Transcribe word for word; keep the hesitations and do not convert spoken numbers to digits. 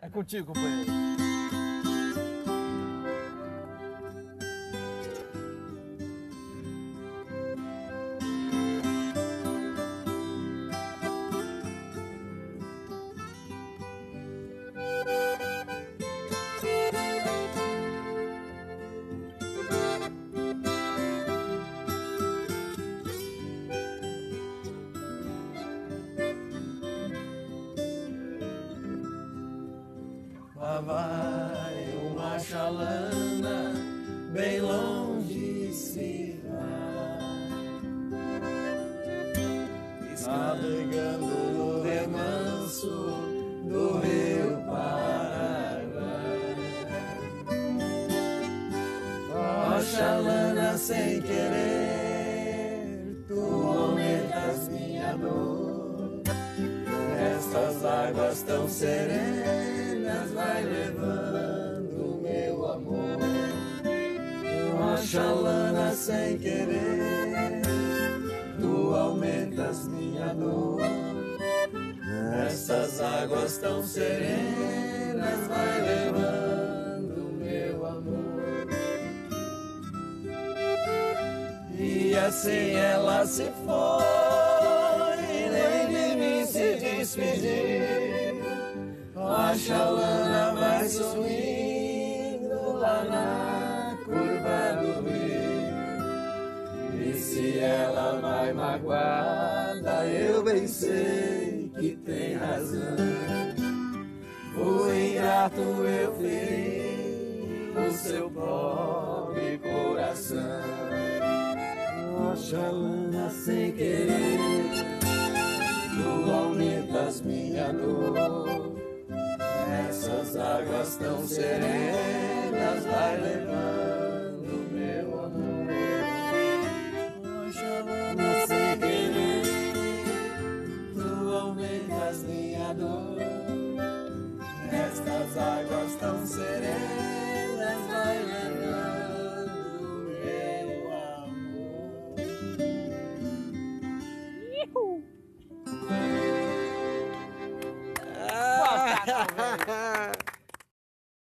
É contigo, companheiro. Lá vai uma chalana, bem longe se vai, navegando no remanso do rio Paraguai. Ó chalana, sem querer, tu aumentas minha dor. Estas águas tão serenas vai levando meu amor. Ó chalana, sem querer, tu aumentas minha dor. Estas águas tão serenas vai levando meu amor. E assim ela se foi, nem de mim se despedir. A chalana vai sumindo lá na curva do rio. E se ela vai magoada, eu bem sei que tem razão. O ingrato eu feri o seu pobre coração. Ó chalana, sem querer, tu aumentas minha dor. Essas águas tão serenas vai levando meu amor. Ó chalana, sem querer, tu aumentas minha dor. Estas águas tão serenas vai levando meu amor. Uhul. Ah!